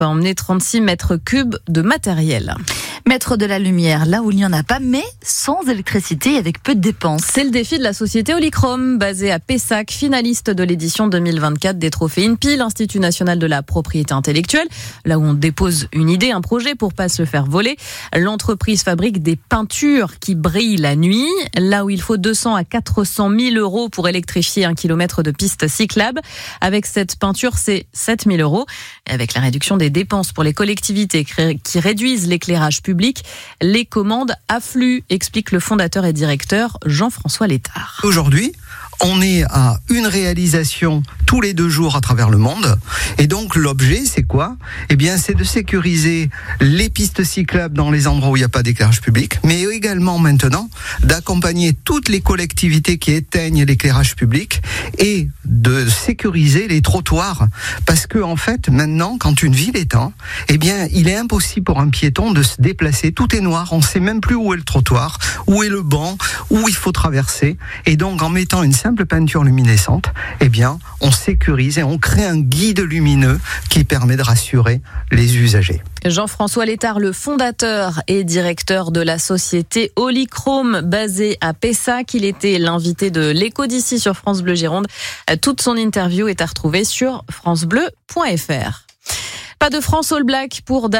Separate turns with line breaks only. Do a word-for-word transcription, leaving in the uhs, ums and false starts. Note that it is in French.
va emmener trente-six mètres cubes de matériel.
Mettre de la lumière là où il n'y en a pas, mais sans électricité et avec peu de dépenses.
C'est le défi de la société Olichrome, basée à Pessac, finaliste de l'édition deux mille vingt-quatre des trophées I N P I, l'Institut national de la propriété intellectuelle, là où on dépose une idée, un projet pour pas se le faire voler. L'entreprise fabrique des peintures qui brillent la nuit, là où il faut deux cents à quatre cent mille euros pour électrifier un kilomètre de piste cyclable. Avec cette peinture, c'est sept mille euros. Et avec la réduction des dépenses pour les collectivités qui réduisent l'éclairage public, les commandes affluent, explique le fondateur et directeur Jean-François Létard.
Aujourd'hui, on est à une réalisation tous les deux jours à travers le monde. Et donc, l'objet, c'est quoi ? Eh bien, c'est de sécuriser les pistes cyclables dans les endroits où il n'y a pas d'éclairage public, mais également maintenant d'accompagner toutes les collectivités qui éteignent l'éclairage public et de sécuriser les trottoirs. Parce que, en fait, maintenant, quand une ville éteint, eh bien, il est impossible pour un piéton de se déplacer. Tout est noir. On ne sait même plus où est le trottoir, où est le banc, où il faut traverser. Et donc, en mettant une simple peinture luminescente, eh bien, on sécurise et on crée un guide lumineux qui permet de rassurer les usagers.
Jean-François Létard, le fondateur et directeur de la société Olichrome, basée à Pessac. Il était l'invité de l'Écho d'ici sur France Bleu Gironde. Toute son interview est à retrouver sur francebleu point f r. Pas de France All Black pour